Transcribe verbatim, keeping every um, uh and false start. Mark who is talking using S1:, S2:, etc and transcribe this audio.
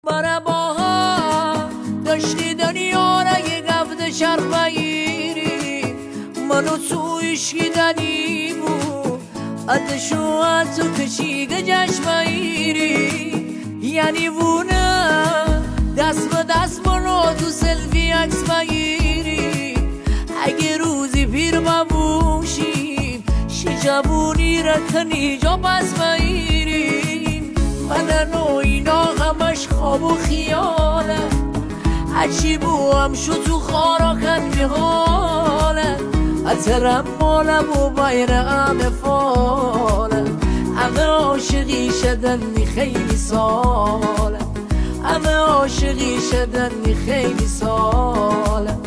S1: برا باها داشتی دنیا را یه گفت شرق بگیری منو تو عشقی دنی بود اتشو اتو کشی گجش بگیری یعنی وونه دست به دست منو تو سلفی عکس بگیری اگه روزی پیر ببوشیم شجبونی را کنی جا پس بگیریم من و اینا همش خواب و خیاله هرچی بوام شو تو خارا کن به حاله اترم مالم و بایر همه فاله همه عاشقی شدنی خیلی ساله همه عاشقی شدنی خیلی ساله